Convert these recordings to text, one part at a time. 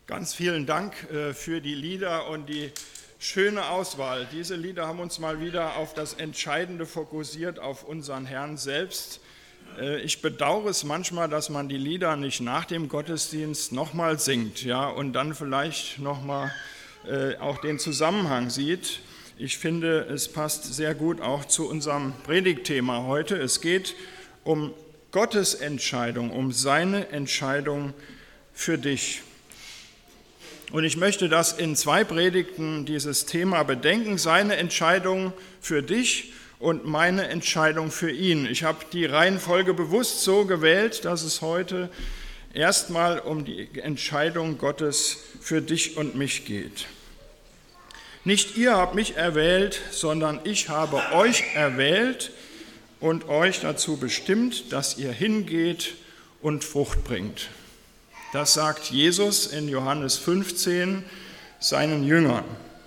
Ganz vielen Dank für die Lieder und die schöne Auswahl. Diese Lieder haben uns mal wieder auf das Entscheidende fokussiert, auf unseren Herrn selbst. Ich bedauere es manchmal, dass man die Lieder nicht nach dem Gottesdienst nochmal singt, ja, und dann vielleicht nochmal auch den Zusammenhang sieht. Ich finde, es passt sehr gut auch zu unserem Predigtthema heute. Es geht um Gottes Entscheidung, um seine Entscheidung für dich. Und ich möchte das in 2 Predigten dieses Thema bedenken, seine Entscheidung für dich und meine Entscheidung für ihn. Ich habe die Reihenfolge bewusst so gewählt, dass es heute erstmal um die Entscheidung Gottes für dich und mich geht. Nicht ihr habt mich erwählt, sondern ich habe euch erwählt und euch dazu bestimmt, dass ihr hingeht und Frucht bringt. Das sagt Jesus in Johannes 15 seinen Jüngern.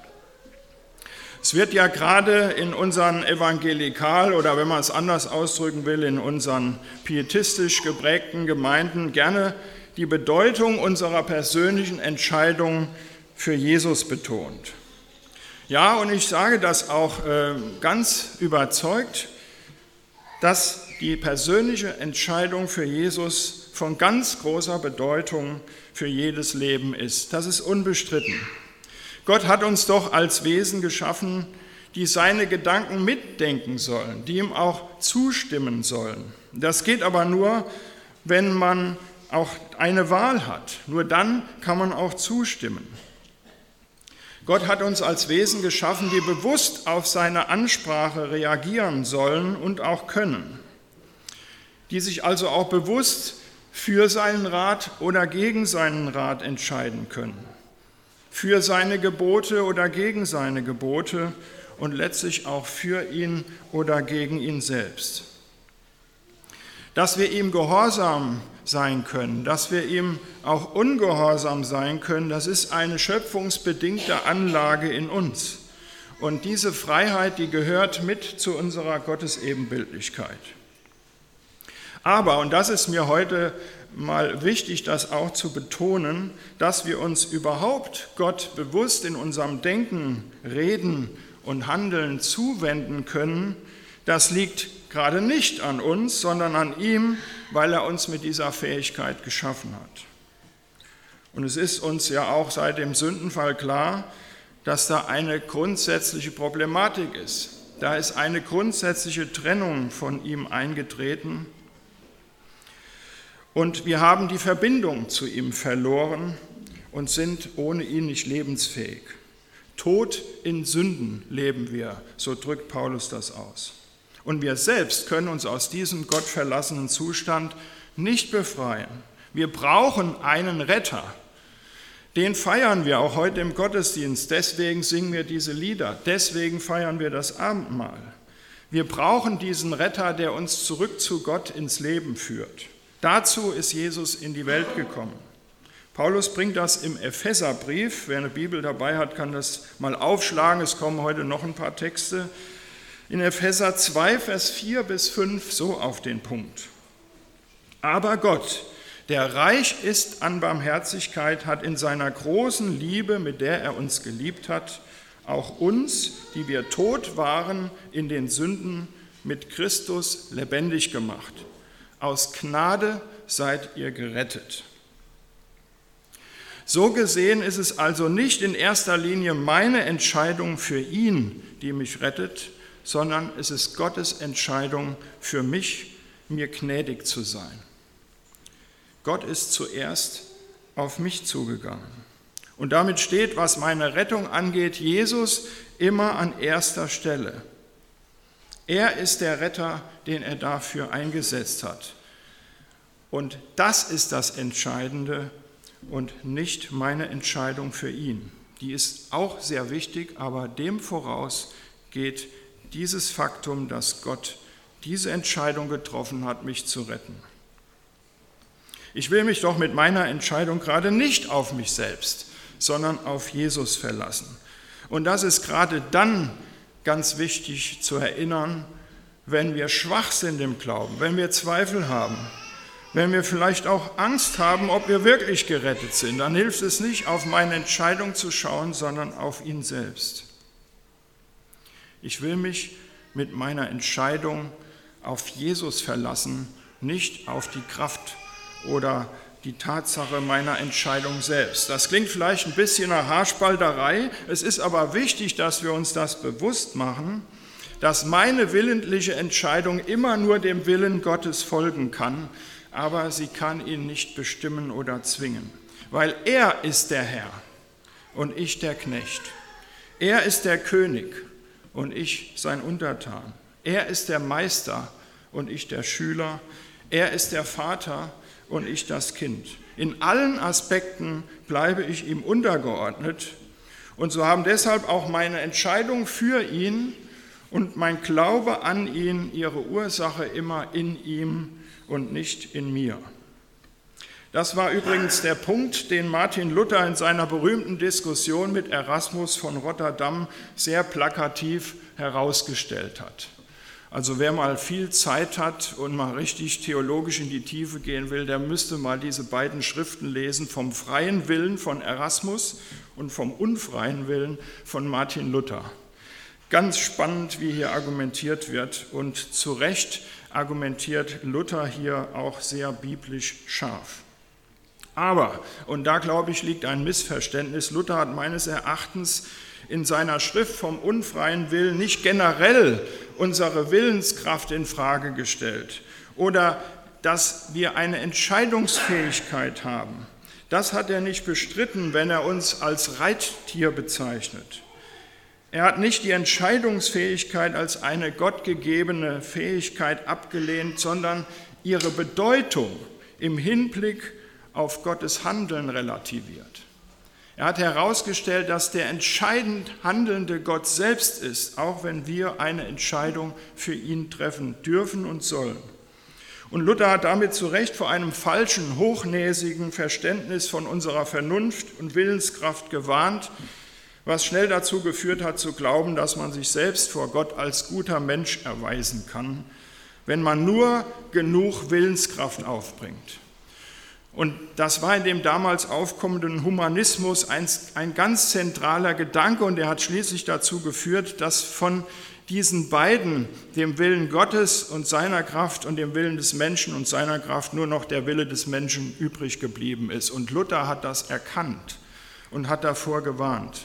Es wird ja gerade in unseren evangelikal oder wenn man es anders ausdrücken will, in unseren pietistisch geprägten Gemeinden gerne die Bedeutung unserer persönlichen Entscheidung für Jesus betont. Ja, und ich sage das auch ganz überzeugt, dass die persönliche Entscheidung für Jesus von ganz großer Bedeutung für jedes Leben ist. Das ist unbestritten. Gott hat uns doch als Wesen geschaffen, die seine Gedanken mitdenken sollen, die ihm auch zustimmen sollen. Das geht aber nur, wenn man auch eine Wahl hat. Nur dann kann man auch zustimmen. Gott hat uns als Wesen geschaffen, die bewusst auf seine Ansprache reagieren sollen und auch können, die sich also auch bewusst für seinen Rat oder gegen seinen Rat entscheiden können, für seine Gebote oder gegen seine Gebote und letztlich auch für ihn oder gegen ihn selbst. Dass wir ihm gehorsam sein können, dass wir ihm auch ungehorsam sein können, das ist eine schöpfungsbedingte Anlage in uns. Und diese Freiheit, die gehört mit zu unserer Gottesebenbildlichkeit. Aber, und das ist mir heute mal wichtig, das auch zu betonen, dass wir uns überhaupt Gott bewusst in unserem Denken, Reden und Handeln zuwenden können, das liegt gerade nicht an uns, sondern an ihm, weil er uns mit dieser Fähigkeit geschaffen hat. Und es ist uns ja auch seit dem Sündenfall klar, dass da eine grundsätzliche Problematik ist. Da ist eine grundsätzliche Trennung von ihm eingetreten. Und wir haben die Verbindung zu ihm verloren und sind ohne ihn nicht lebensfähig. Tot in Sünden leben wir, so drückt Paulus das aus. Und wir selbst können uns aus diesem gottverlassenen Zustand nicht befreien. Wir brauchen einen Retter. Den feiern wir auch heute im Gottesdienst. Deswegen singen wir diese Lieder. Deswegen feiern wir das Abendmahl. Wir brauchen diesen Retter, der uns zurück zu Gott ins Leben führt. Dazu ist Jesus in die Welt gekommen. Paulus bringt das im Epheserbrief. Wer eine Bibel dabei hat, kann das mal aufschlagen. Es kommen heute noch ein paar Texte. In Epheser 2, Vers 4 bis 5 so auf den Punkt. Aber Gott, der reich ist an Barmherzigkeit, hat in seiner großen Liebe, mit der er uns geliebt hat, auch uns, die wir tot waren in den Sünden, mit Christus lebendig gemacht. Aus Gnade seid ihr gerettet. So gesehen ist es also nicht in erster Linie meine Entscheidung für ihn, die mich rettet, sondern es ist Gottes Entscheidung für mich, mir gnädig zu sein. Gott ist zuerst auf mich zugegangen. Und damit steht, was meine Rettung angeht, Jesus immer an erster Stelle. Er ist der Retter, den er dafür eingesetzt hat. Und das ist das Entscheidende und nicht meine Entscheidung für ihn. Die ist auch sehr wichtig, aber dem voraus geht dieses Faktum, dass Gott diese Entscheidung getroffen hat, mich zu retten. Ich will mich doch mit meiner Entscheidung gerade nicht auf mich selbst, sondern auf Jesus verlassen. Und das ist gerade dann ganz wichtig zu erinnern, wenn wir schwach sind im Glauben, wenn wir Zweifel haben, wenn wir vielleicht auch Angst haben, ob wir wirklich gerettet sind, dann hilft es nicht, auf meine Entscheidung zu schauen, sondern auf ihn selbst. Ich will mich mit meiner Entscheidung auf Jesus verlassen, nicht auf die Kraft oder die Tatsache meiner Entscheidung selbst. Das klingt vielleicht ein bisschen nach Haarspalterei, es ist aber wichtig, dass wir uns das bewusst machen, dass meine willentliche Entscheidung immer nur dem Willen Gottes folgen kann, aber sie kann ihn nicht bestimmen oder zwingen, weil er ist der Herr und ich der Knecht. Er ist der König und ich sein Untertan. Er ist der Meister und ich der Schüler. Er ist der Vater und ich das Kind. In allen Aspekten bleibe ich ihm untergeordnet und so haben deshalb auch meine Entscheidung für ihn und mein Glaube an ihn ihre Ursache immer in ihm und nicht in mir. Das war übrigens der Punkt, den Martin Luther in seiner berühmten Diskussion mit Erasmus von Rotterdam sehr plakativ herausgestellt hat. Also wer mal viel Zeit hat und mal richtig theologisch in die Tiefe gehen will, der müsste mal diese beiden Schriften lesen, vom freien Willen von Erasmus und vom unfreien Willen von Martin Luther. Ganz spannend, wie hier argumentiert wird und zu Recht argumentiert Luther hier auch sehr biblisch scharf. Aber, und da glaube ich liegt ein Missverständnis, Luther hat meines Erachtens in seiner Schrift vom unfreien Willen nicht generell unsere Willenskraft in Frage gestellt oder dass wir eine Entscheidungsfähigkeit haben. Das hat er nicht bestritten, wenn er uns als Reittier bezeichnet. Er hat nicht die Entscheidungsfähigkeit als eine gottgegebene Fähigkeit abgelehnt, sondern ihre Bedeutung im Hinblick auf Gottes Handeln relativiert. Er hat herausgestellt, dass der entscheidend handelnde Gott selbst ist, auch wenn wir eine Entscheidung für ihn treffen dürfen und sollen. Und Luther hat damit zu Recht vor einem falschen, hochnäsigen Verständnis von unserer Vernunft und Willenskraft gewarnt, was schnell dazu geführt hat, zu glauben, dass man sich selbst vor Gott als guter Mensch erweisen kann, wenn man nur genug Willenskraft aufbringt. Und das war in dem damals aufkommenden Humanismus ein ganz zentraler Gedanke und der hat schließlich dazu geführt, dass von diesen beiden, dem Willen Gottes und seiner Kraft und dem Willen des Menschen und seiner Kraft, nur noch der Wille des Menschen übrig geblieben ist. Und Luther hat das erkannt und hat davor gewarnt.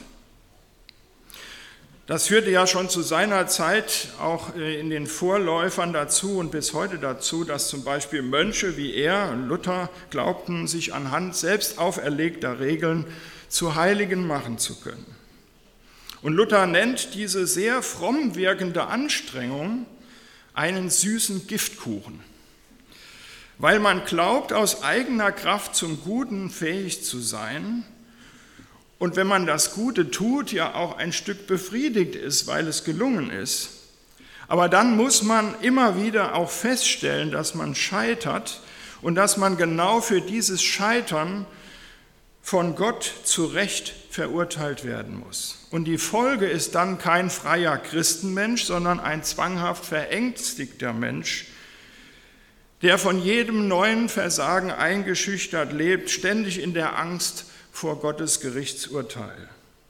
Das führte ja schon zu seiner Zeit auch in den Vorläufern dazu und bis heute dazu, dass zum Beispiel Mönche wie er und Luther glaubten, sich anhand selbst auferlegter Regeln zu Heiligen machen zu können. Und Luther nennt diese sehr fromm wirkende Anstrengung einen süßen Giftkuchen, weil man glaubt, aus eigener Kraft zum Guten fähig zu sein. Und wenn man das Gute tut, ja auch ein Stück befriedigt ist, weil es gelungen ist. Aber dann muss man immer wieder auch feststellen, dass man scheitert und dass man genau für dieses Scheitern von Gott zu Recht verurteilt werden muss. Und die Folge ist dann kein freier Christenmensch, sondern ein zwanghaft verängstigter Mensch, der von jedem neuen Versagen eingeschüchtert lebt, ständig in der Angst vor Gottes Gerichtsurteil.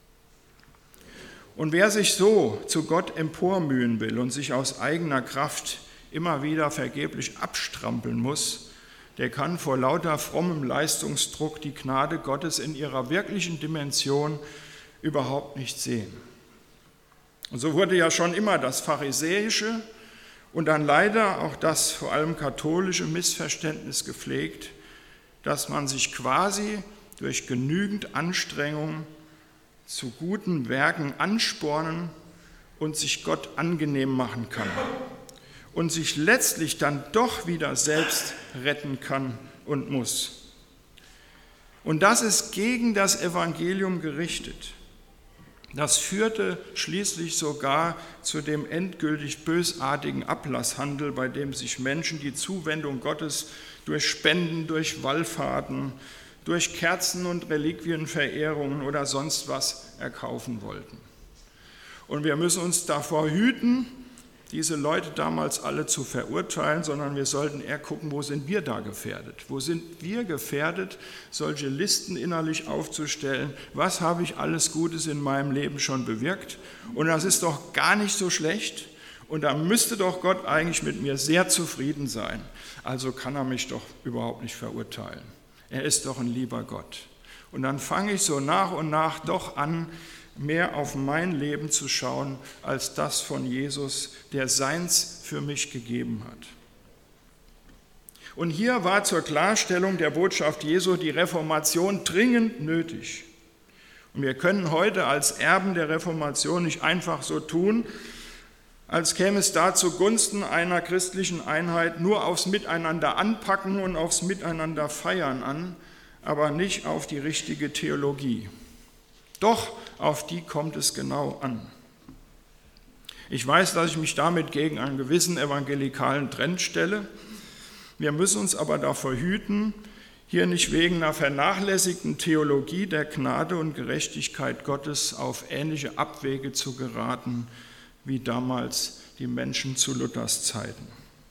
Und wer sich so zu Gott empormühen will und sich aus eigener Kraft immer wieder vergeblich abstrampeln muss, der kann vor lauter frommem Leistungsdruck die Gnade Gottes in ihrer wirklichen Dimension überhaupt nicht sehen. Und so wurde ja schon immer das pharisäische und dann leider auch das vor allem katholische Missverständnis gepflegt, dass man sich quasi durch genügend Anstrengung zu guten Werken anspornen und sich Gott angenehm machen kann und sich letztlich dann doch wieder selbst retten kann und muss. Und das ist gegen das Evangelium gerichtet. Das führte schließlich sogar zu dem endgültig bösartigen Ablasshandel, bei dem sich Menschen die Zuwendung Gottes durch Spenden, durch Wallfahrten, durch Kerzen- und Reliquienverehrungen oder sonst was erkaufen wollten. Und wir müssen uns davor hüten, diese Leute damals alle zu verurteilen, sondern wir sollten eher gucken, wo sind wir da gefährdet? Wo sind wir gefährdet, solche Listen innerlich aufzustellen? Was habe ich alles Gutes in meinem Leben schon bewirkt? Und das ist doch gar nicht so schlecht. Und da müsste doch Gott eigentlich mit mir sehr zufrieden sein. Also kann er mich doch überhaupt nicht verurteilen. Er ist doch ein lieber Gott. Und dann fange ich so nach und nach doch an, mehr auf mein Leben zu schauen, als das von Jesus, der seins für mich gegeben hat. Und hier war zur Klarstellung der Botschaft Jesu die Reformation dringend nötig. Und wir können heute als Erben der Reformation nicht einfach so tun, als käme es da zugunsten einer christlichen Einheit nur aufs Miteinander anpacken und aufs Miteinander feiern an, aber nicht auf die richtige Theologie. Doch auf die kommt es genau an. Ich weiß, dass ich mich damit gegen einen gewissen evangelikalen Trend stelle. Wir müssen uns aber davor hüten, hier nicht wegen einer vernachlässigten Theologie der Gnade und Gerechtigkeit Gottes auf ähnliche Abwege zu geraten, wie damals die Menschen zu Luthers Zeiten.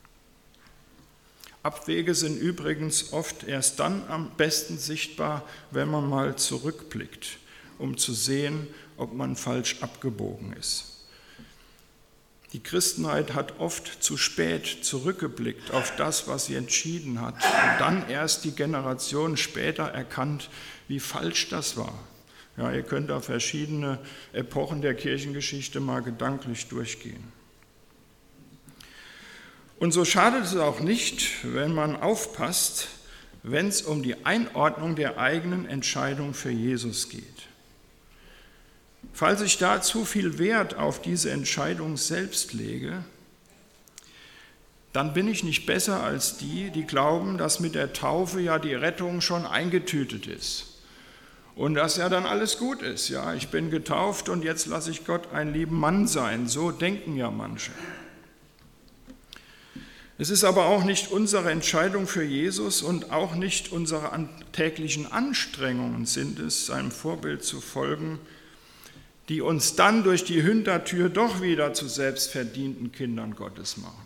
Abwege sind übrigens oft erst dann am besten sichtbar, wenn man mal zurückblickt, um zu sehen, ob man falsch abgebogen ist. Die Christenheit hat oft zu spät zurückgeblickt auf das, was sie entschieden hat, und dann erst die Generation später erkannt, wie falsch das war. Ja, ihr könnt da verschiedene Epochen der Kirchengeschichte mal gedanklich durchgehen. Und so schadet es auch nicht, wenn man aufpasst, wenn es um die Einordnung der eigenen Entscheidung für Jesus geht. Falls ich da zu viel Wert auf diese Entscheidung selbst lege, dann bin ich nicht besser als die, die glauben, dass mit der Taufe ja die Rettung schon eingetütet ist. Und dass ja dann alles gut ist. Ja, ich bin getauft und jetzt lasse ich Gott einen lieben Mann sein. So denken ja manche. Es ist aber auch nicht unsere Entscheidung für Jesus und auch nicht unsere täglichen Anstrengungen sind es, seinem Vorbild zu folgen, die uns dann durch die Hintertür doch wieder zu selbstverdienten Kindern Gottes machen.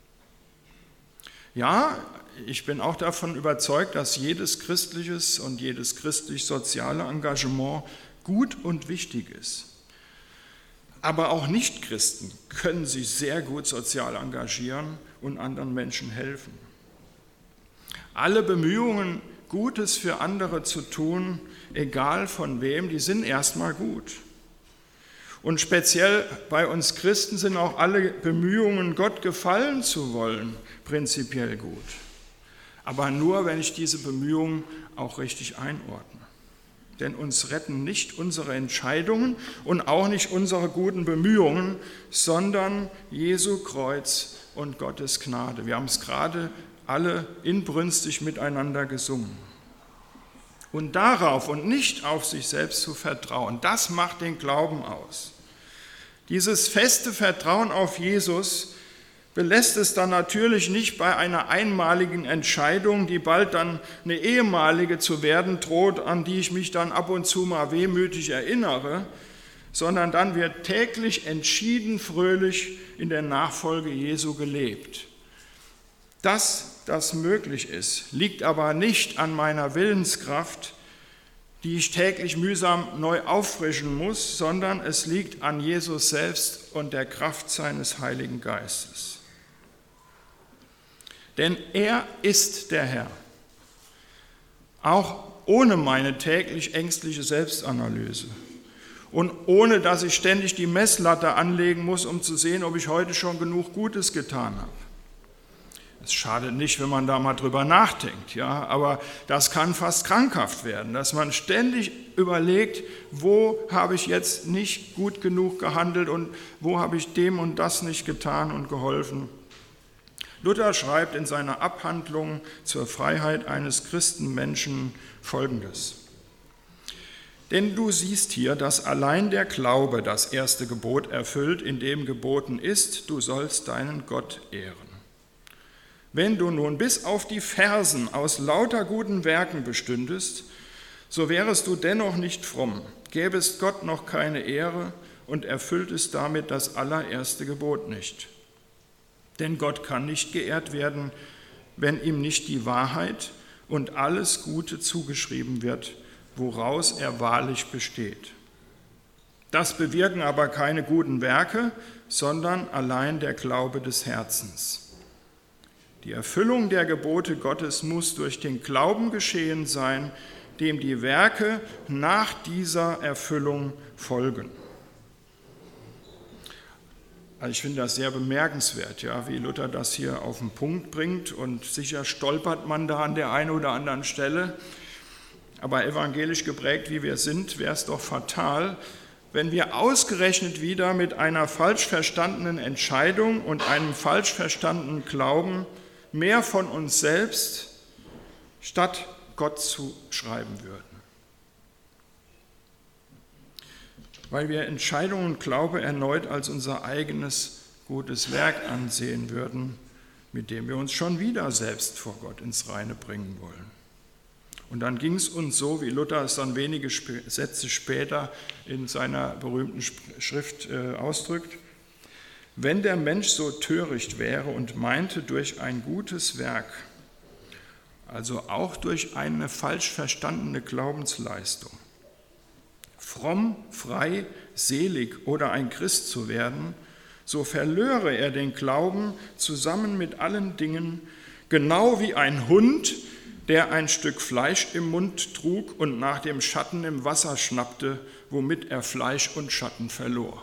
Ja, ich bin auch davon überzeugt, dass jedes christliches und jedes christlich-soziale Engagement gut und wichtig ist. Aber auch Nichtchristen können sich sehr gut sozial engagieren und anderen Menschen helfen. Alle Bemühungen, Gutes für andere zu tun, egal von wem, die sind erstmal gut. Und speziell bei uns Christen sind auch alle Bemühungen, Gott gefallen zu wollen, prinzipiell gut. Aber nur, wenn ich diese Bemühungen auch richtig einordne. Denn uns retten nicht unsere Entscheidungen und auch nicht unsere guten Bemühungen, sondern Jesu Kreuz und Gottes Gnade. Wir haben es gerade alle inbrünstig miteinander gesungen. Und darauf und nicht auf sich selbst zu vertrauen, das macht den Glauben aus. Dieses feste Vertrauen auf Jesus belässt es dann natürlich nicht bei einer einmaligen Entscheidung, die bald dann eine ehemalige zu werden droht, an die ich mich dann ab und zu mal wehmütig erinnere, sondern dann wird täglich entschieden fröhlich in der Nachfolge Jesu gelebt. Dass das möglich ist, liegt aber nicht an meiner Willenskraft, die ich täglich mühsam neu auffrischen muss, sondern es liegt an Jesus selbst und der Kraft seines Heiligen Geistes. Denn er ist der Herr, auch ohne meine täglich ängstliche Selbstanalyse und ohne, dass ich ständig die Messlatte anlegen muss, um zu sehen, ob ich heute schon genug Gutes getan habe. Es schadet nicht, wenn man da mal drüber nachdenkt, ja, aber das kann fast krankhaft werden, dass man ständig überlegt, wo habe ich jetzt nicht gut genug gehandelt und wo habe ich dem und das nicht getan und geholfen. Luther schreibt in seiner Abhandlung zur Freiheit eines Christenmenschen Folgendes: Denn du siehst hier, dass allein der Glaube das erste Gebot erfüllt, in dem geboten ist, du sollst deinen Gott ehren. Wenn du nun bis auf die Fersen aus lauter guten Werken bestündest, so wärest du dennoch nicht fromm, gäbest Gott noch keine Ehre und erfülltest damit das allererste Gebot nicht. Denn Gott kann nicht geehrt werden, wenn ihm nicht die Wahrheit und alles Gute zugeschrieben wird, woraus er wahrlich besteht. Das bewirken aber keine guten Werke, sondern allein der Glaube des Herzens. Die Erfüllung der Gebote Gottes muss durch den Glauben geschehen sein, dem die Werke nach dieser Erfüllung folgen. Also ich finde das sehr bemerkenswert, ja, wie Luther das hier auf den Punkt bringt, und sicher stolpert man da an der einen oder anderen Stelle. Aber evangelisch geprägt, wie wir sind, wäre es doch fatal, wenn wir ausgerechnet wieder mit einer falsch verstandenen Entscheidung und einem falsch verstandenen Glauben mehr von uns selbst statt Gott zu schreiben würden. Weil wir Entscheidung und Glaube erneut als unser eigenes gutes Werk ansehen würden, mit dem wir uns schon wieder selbst vor Gott ins Reine bringen wollen. Und dann ging es uns so, wie Luther es dann wenige Sätze später in seiner berühmten Schrift ausdrückt: Wenn der Mensch so töricht wäre und meinte, durch ein gutes Werk, also auch durch eine falsch verstandene Glaubensleistung, fromm, frei, selig oder ein Christ zu werden, so verlöre er den Glauben zusammen mit allen Dingen, genau wie ein Hund, der ein Stück Fleisch im Mund trug und nach dem Schatten im Wasser schnappte, womit er Fleisch und Schatten verlor.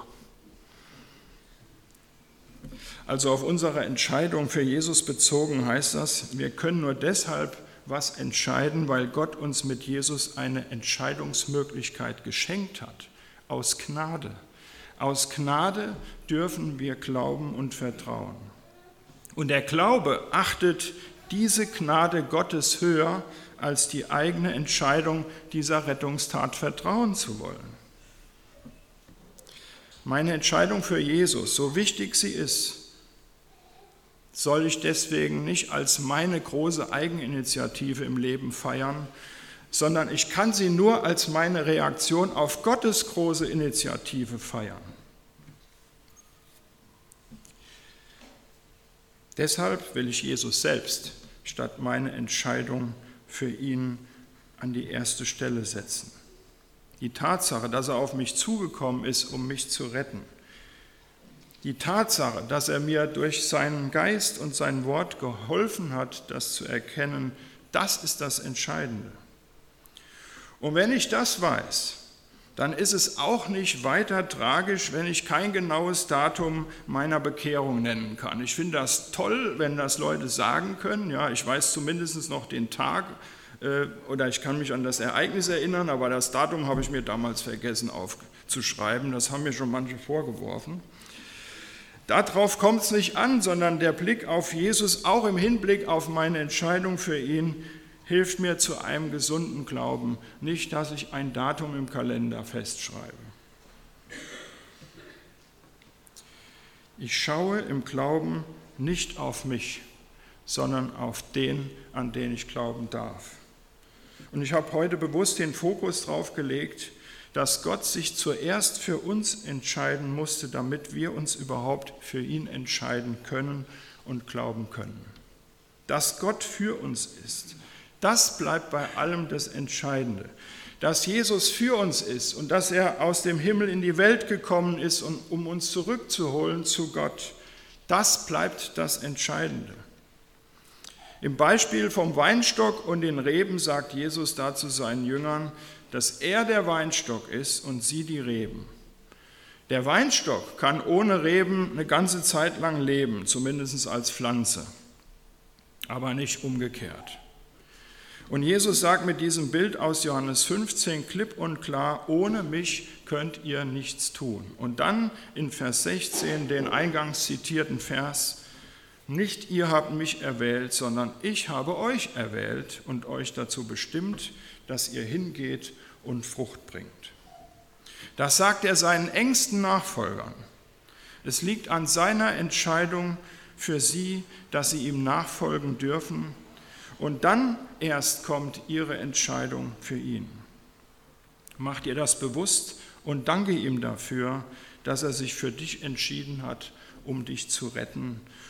Also auf unsere Entscheidung für Jesus bezogen heißt das, wir können nur deshalb was entscheiden, weil Gott uns mit Jesus eine Entscheidungsmöglichkeit geschenkt hat, aus Gnade. Aus Gnade dürfen wir glauben und vertrauen. Und der Glaube achtet diese Gnade Gottes höher als die eigene Entscheidung, dieser Rettungstat vertrauen zu wollen. Meine Entscheidung für Jesus, so wichtig sie ist, soll ich deswegen nicht als meine große Eigeninitiative im Leben feiern, sondern ich kann sie nur als meine Reaktion auf Gottes große Initiative feiern. Deshalb will ich Jesus selbst statt meine Entscheidung für ihn an die erste Stelle setzen. Die Tatsache, dass er auf mich zugekommen ist, um mich zu retten. Die Tatsache, dass er mir durch seinen Geist und sein Wort geholfen hat, das zu erkennen, das ist das Entscheidende. Und wenn ich das weiß, dann ist es auch nicht weiter tragisch, wenn ich kein genaues Datum meiner Bekehrung nennen kann. Ich finde das toll, wenn das Leute sagen können. Ja, ich weiß zumindest noch den Tag oder ich kann mich an das Ereignis erinnern, aber das Datum habe ich mir damals vergessen aufzuschreiben. Das haben mir schon manche vorgeworfen. Darauf kommt es nicht an, sondern der Blick auf Jesus, auch im Hinblick auf meine Entscheidung für ihn, hilft mir zu einem gesunden Glauben, nicht, dass ich ein Datum im Kalender festschreibe. Ich schaue im Glauben nicht auf mich, sondern auf den, an den ich glauben darf. Und ich habe heute bewusst den Fokus darauf gelegt, dass Gott sich zuerst für uns entscheiden musste, damit wir uns überhaupt für ihn entscheiden können und glauben können. Dass Gott für uns ist, das bleibt bei allem das Entscheidende. Dass Jesus für uns ist und dass er aus dem Himmel in die Welt gekommen ist, um uns zurückzuholen zu Gott, das bleibt das Entscheidende. Im Beispiel vom Weinstock und den Reben sagt Jesus dazu seinen Jüngern, dass er der Weinstock ist und sie die Reben. Der Weinstock kann ohne Reben eine ganze Zeit lang leben, zumindest als Pflanze, aber nicht umgekehrt. Und Jesus sagt mit diesem Bild aus Johannes 15 klipp und klar, ohne mich könnt ihr nichts tun. Und dann in Vers 16 den eingangs zitierten Vers, nicht ihr habt mich erwählt, sondern ich habe euch erwählt und euch dazu bestimmt, dass ihr hingeht und Frucht bringt. Das sagt er seinen engsten Nachfolgern. Es liegt an seiner Entscheidung für sie, dass sie ihm nachfolgen dürfen. Und dann erst kommt ihre Entscheidung für ihn. Macht ihr das bewusst und danke ihm dafür, dass er sich für dich entschieden hat, um dich zu retten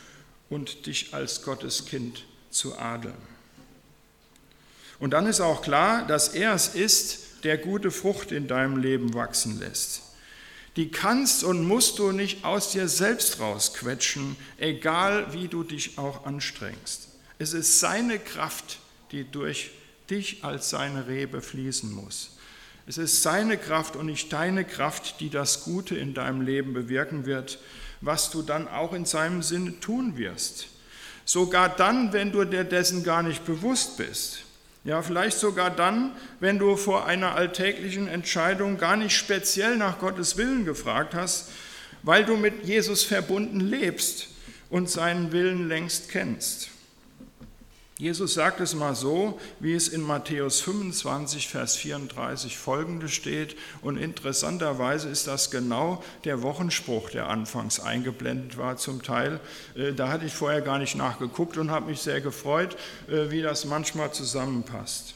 und dich als Gottes Kind zu adeln. Und dann ist auch klar, dass er es ist, der gute Frucht in deinem Leben wachsen lässt. Die kannst und musst du nicht aus dir selbst rausquetschen, egal wie du dich auch anstrengst. Es ist seine Kraft, die durch dich als seine Rebe fließen muss. Es ist seine Kraft und nicht deine Kraft, die das Gute in deinem Leben bewirken wird, was du dann auch in seinem Sinne tun wirst. Sogar dann, wenn du dir dessen gar nicht bewusst bist. Ja, vielleicht sogar dann, wenn du vor einer alltäglichen Entscheidung gar nicht speziell nach Gottes Willen gefragt hast, weil du mit Jesus verbunden lebst und seinen Willen längst kennst. Jesus sagt es mal so, wie es in Matthäus 25, Vers 34 folgende steht. Und interessanterweise ist das genau der Wochenspruch, der anfangs eingeblendet war zum Teil. Da hatte ich vorher gar nicht nachgeguckt und habe mich sehr gefreut, wie das manchmal zusammenpasst.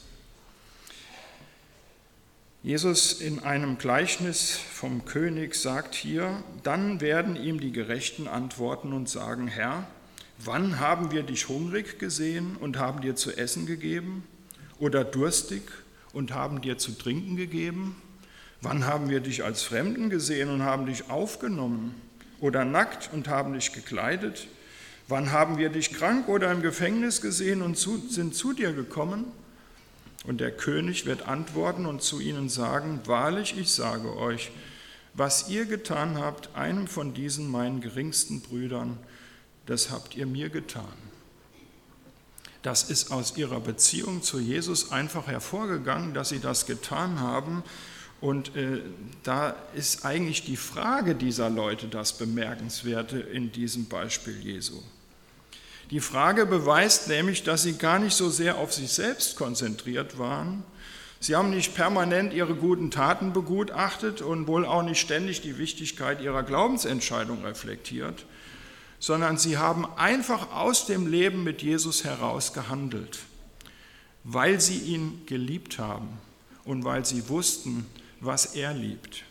Jesus in einem Gleichnis vom König sagt hier, dann werden ihm die Gerechten antworten und sagen, Herr, wann haben wir dich hungrig gesehen und haben dir zu essen gegeben? Oder durstig und haben dir zu trinken gegeben? Wann haben wir dich als Fremden gesehen und haben dich aufgenommen? Oder nackt und haben dich gekleidet? Wann haben wir dich krank oder im Gefängnis gesehen und sind zu dir gekommen? Und der König wird antworten und zu ihnen sagen, wahrlich, ich sage euch, was ihr getan habt, einem von diesen meinen geringsten Brüdern, das habt ihr mir getan. Das ist aus ihrer Beziehung zu Jesus einfach hervorgegangen, dass sie das getan haben. Und da ist eigentlich die Frage dieser Leute das Bemerkenswerte in diesem Beispiel Jesu. Die Frage beweist nämlich, dass sie gar nicht so sehr auf sich selbst konzentriert waren. Sie haben nicht permanent ihre guten Taten begutachtet und wohl auch nicht ständig die Wichtigkeit ihrer Glaubensentscheidung reflektiert, sondern sie haben einfach aus dem Leben mit Jesus heraus gehandelt, weil sie ihn geliebt haben und weil sie wussten, was er liebt.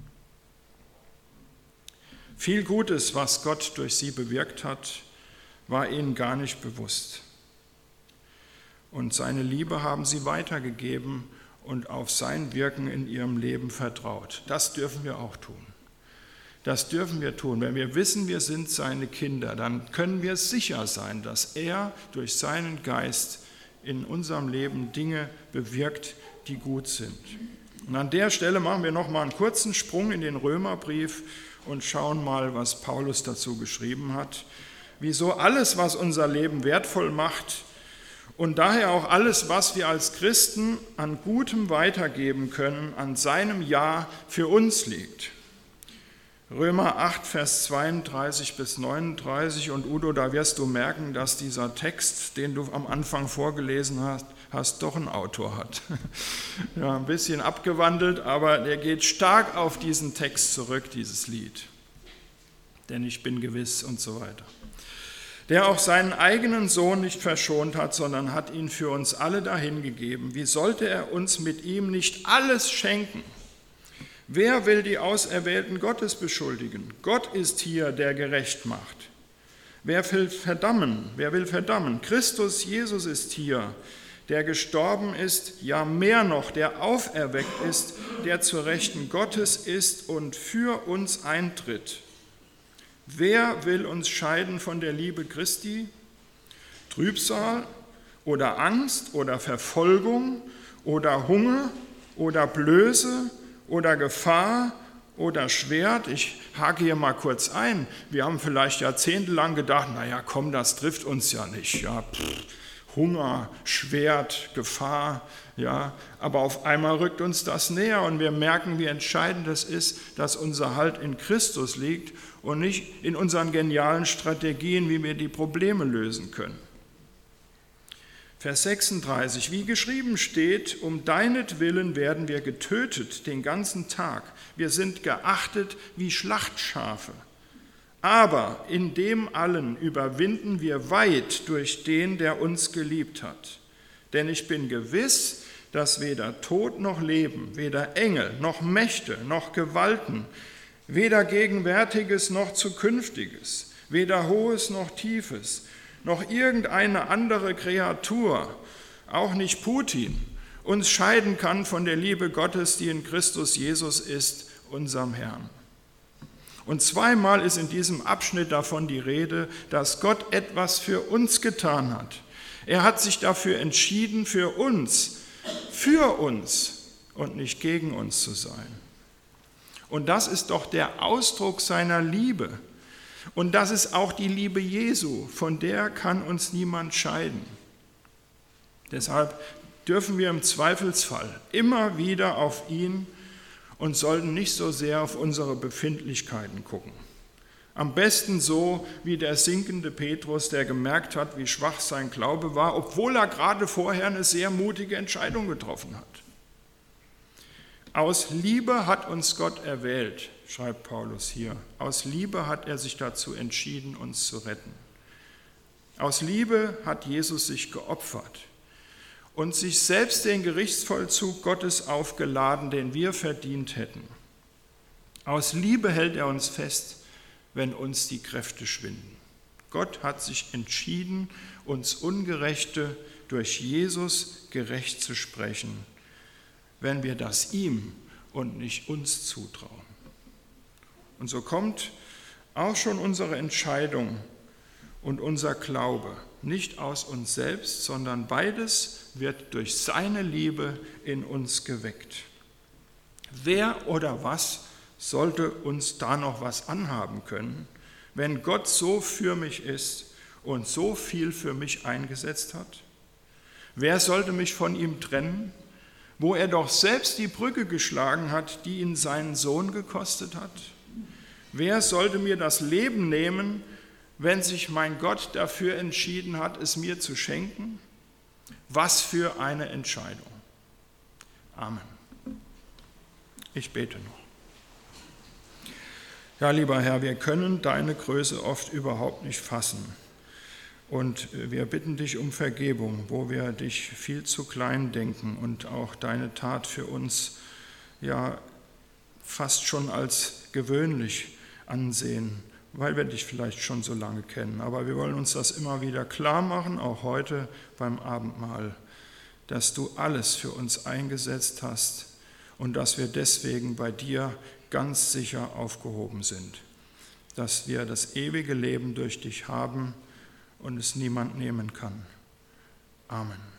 Viel Gutes, was Gott durch sie bewirkt hat, war ihnen gar nicht bewusst. Und seine Liebe haben sie weitergegeben und auf sein Wirken in ihrem Leben vertraut. Das dürfen wir auch tun. Das dürfen wir tun. Wenn wir wissen, wir sind seine Kinder, dann können wir sicher sein, dass er durch seinen Geist in unserem Leben Dinge bewirkt, die gut sind. Und an der Stelle machen wir noch mal einen kurzen Sprung in den Römerbrief und schauen mal, was Paulus dazu geschrieben hat. Wieso alles, was unser Leben wertvoll macht und daher auch alles, was wir als Christen an Gutem weitergeben können, an seinem Ja für uns liegt. Römer 8, Vers 32 bis 39 und Udo, da wirst du merken, dass dieser Text, den du am Anfang vorgelesen hast, doch einen Autor hat. Ja, ein bisschen abgewandelt, aber der geht stark auf diesen Text zurück, dieses Lied. Denn ich bin gewiss und so weiter. Der auch seinen eigenen Sohn nicht verschont hat, sondern hat ihn für uns alle dahingegeben. Wie sollte er uns mit ihm nicht alles schenken? Wer will die Auserwählten Gottes beschuldigen? Gott ist hier, der gerecht macht. Wer will verdammen? Christus Jesus ist hier, der gestorben ist, ja mehr noch, der auferweckt ist, der zur Rechten Gottes ist und für uns eintritt. Wer will uns scheiden von der Liebe Christi? Trübsal oder Angst oder Verfolgung oder Hunger oder Blöße oder Gefahr oder Schwert. Ich hake hier mal kurz ein. Wir haben vielleicht jahrzehntelang gedacht, naja, komm, das trifft uns ja nicht. Ja, Hunger, Schwert, Gefahr, ja, aber auf einmal rückt uns das näher und wir merken, wie entscheidend es ist, dass unser Halt in Christus liegt und nicht in unseren genialen Strategien, wie wir die Probleme lösen können. Vers 36, wie geschrieben steht, um deinetwillen werden wir getötet den ganzen Tag. Wir sind geachtet wie Schlachtschafe. Aber in dem allen überwinden wir weit durch den, der uns geliebt hat. Denn ich bin gewiss, dass weder Tod noch Leben, weder Engel noch Mächte noch Gewalten, weder Gegenwärtiges noch Zukünftiges, weder Hohes noch Tiefes, noch irgendeine andere Kreatur, auch nicht Putin, uns scheiden kann von der Liebe Gottes, die in Christus Jesus ist, unserem Herrn. Und zweimal ist in diesem Abschnitt davon die Rede, dass Gott etwas für uns getan hat. Er hat sich dafür entschieden, für uns und nicht gegen uns zu sein. Und das ist doch der Ausdruck seiner Liebe. Und das ist auch die Liebe Jesu, von der kann uns niemand scheiden. Deshalb dürfen wir im Zweifelsfall immer wieder auf ihn und sollten nicht so sehr auf unsere Befindlichkeiten gucken. Am besten so wie der sinkende Petrus, der gemerkt hat, wie schwach sein Glaube war, obwohl er gerade vorher eine sehr mutige Entscheidung getroffen hat. Aus Liebe hat uns Gott erwählt, schreibt Paulus hier. Aus Liebe hat er sich dazu entschieden, uns zu retten. Aus Liebe hat Jesus sich geopfert und sich selbst den Gerichtsvollzug Gottes aufgeladen, den wir verdient hätten. Aus Liebe hält er uns fest, wenn uns die Kräfte schwinden. Gott hat sich entschieden, uns Ungerechte durch Jesus gerecht zu sprechen, wenn wir das ihm und nicht uns zutrauen. Und so kommt auch schon unsere Entscheidung und unser Glaube nicht aus uns selbst, sondern beides wird durch seine Liebe in uns geweckt. Wer oder was sollte uns da noch was anhaben können, wenn Gott so für mich ist und so viel für mich eingesetzt hat? Wer sollte mich von ihm trennen, wo er doch selbst die Brücke geschlagen hat, die ihn seinen Sohn gekostet hat? Wer sollte mir das Leben nehmen, wenn sich mein Gott dafür entschieden hat, es mir zu schenken? Was für eine Entscheidung. Amen. Ich bete noch. Ja, lieber Herr, wir können deine Größe oft überhaupt nicht fassen. Und wir bitten dich um Vergebung, wo wir dich viel zu klein denken und auch deine Tat für uns ja fast schon als gewöhnlich ansehen, weil wir dich vielleicht schon so lange kennen. Aber wir wollen uns das immer wieder klar machen, auch heute beim Abendmahl, dass du alles für uns eingesetzt hast und dass wir deswegen bei dir ganz sicher aufgehoben sind, dass wir das ewige Leben durch dich haben und es niemand nehmen kann. Amen.